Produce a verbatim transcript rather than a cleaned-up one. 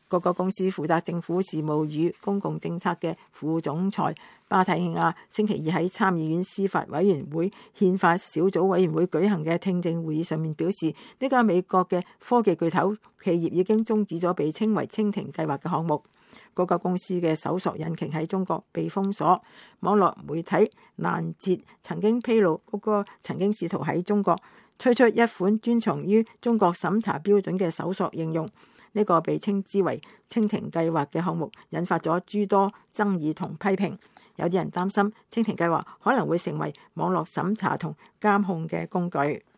谷歌公司負責政府事務與公共政策嘅副總裁巴提亞星期二喺參議院司法委員會憲法小組委員會舉行嘅聽證會議上面表示，呢家美國嘅科技巨頭企業已經終止咗被稱為蜻蜓計劃嘅項目。谷歌公司嘅搜索引擎喺中國被封鎖。網絡媒體攔截曾經披露，谷歌曾經試圖喺中國推出一款遵從於中國審查標準嘅搜索應用。呢個被稱之為蜻蜓計劃嘅項目引發咗諸多爭議同批評。有啲人擔心蜻蜓計劃可能會成為網絡審查同監控嘅工具。